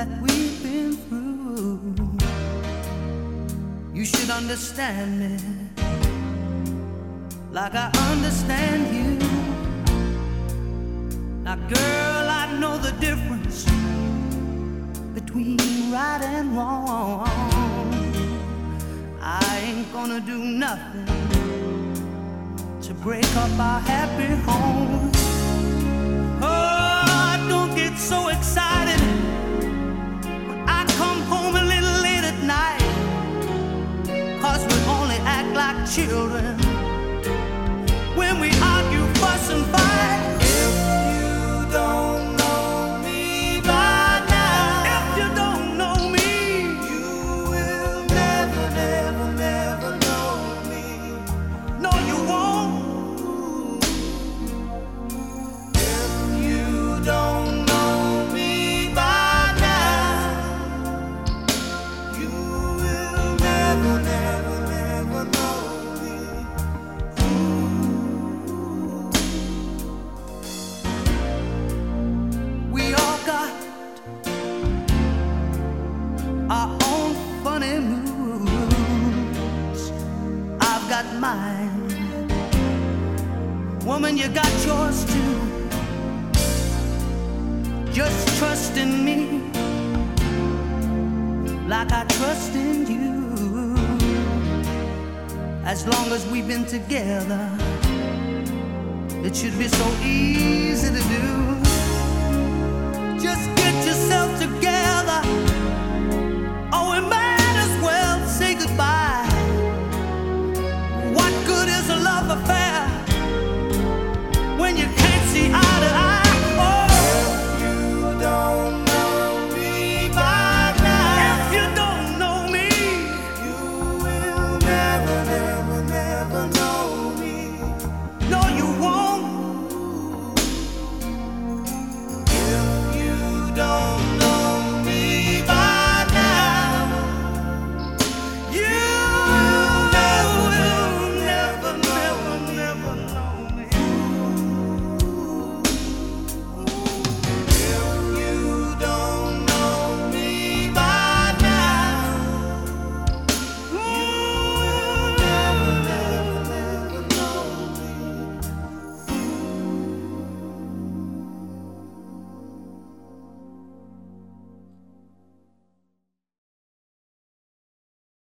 that we've been through. You should understand me like I understand you. Now girl, I know the difference between right and wrong. I ain't gonna do nothing to break up our happy home. Oh, don't get so excited when I come home a little late at night, 'cause we only act like children when we argue, fuss and fight. If you don't know me by now, if you don't know me, you will never, never, never know me. No, you won't. If you don't know me by now, you will never, never, never know me. We all got our own funny moods. I've got mine. Woman, you got yours too. Just trust in me like I trust in you. As long as we've been together, it should be so easy to do. Just